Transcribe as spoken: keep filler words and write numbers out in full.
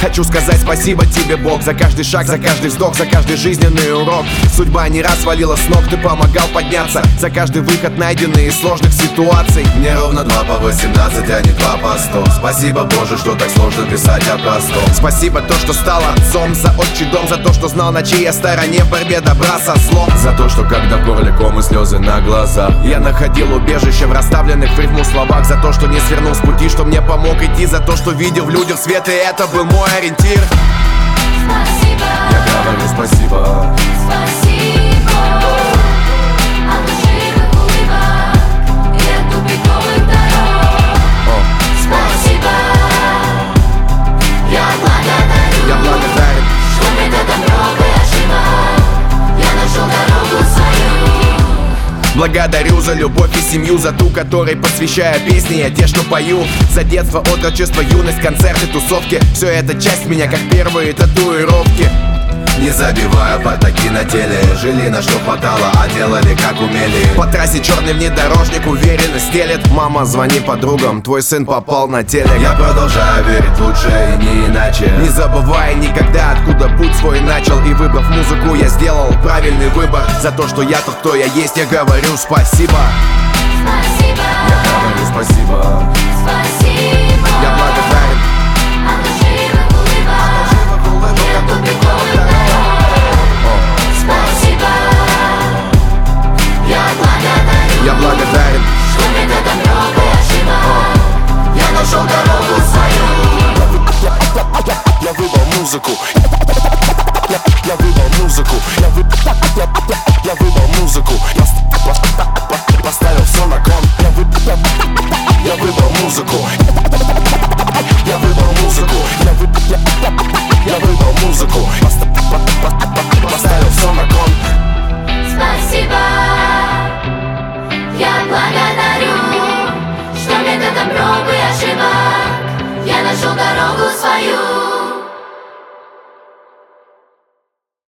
Хочу сказать спасибо тебе, Бог, за каждый шаг, за каждый вздох, за каждый жизненный урок. Судьба не раз свалила с ног, ты помогал подняться, за каждый выход, найденный из сложных ситуаций. Мне ровно два по восемнадцать, а не два по сто. Спасибо, Боже, что так сложно писать о простом. Спасибо то, что стал отцом, за отчий дом, за то, что знал, на чьей стороне в борьбе добра со злом. За то, что когда в горле ком и слезы на глазах, я находил убежище в расставленных в рифму словах. За то, что не свернул с пути, что мне помог идти. За то, что видел в людях свет, и это был мой ориентир. Спасибо, я говорю спасибо. Спасибо от лживых улыбок и от тупиковых дорог. О. Спасибо, я благодарю, я благодарен, что методом проб и ошибок я нашел дорогу свою. Благодарю за любовь и семью, за ту, которой посвящаю песни я те, что пою. За детство, отрочество, юность, концерты, тусовки. Все это часть меня, как первые татуировки. Не забивая потаки на теле, жили на что хватало, а делали как умели. По трассе черный внедорожник уверенно стелет. Мама, звони подругам, твой сын попал на телек. Я продолжаю верить лучше и не иначе, не забывая никогда, откуда путь свой начал. И выбрав музыку, я сделал правильный выбор. За то, что я тот, кто я есть, я говорю спасибо. Спасибо, я говорю спасибо. Спасибо, я благодарен от лживых улыбок и от тупиковых дорог. Спасибо, я благодарю, я благодарен, что методом проб и ошибок я нашел дорогу свою. Я выбрал музыку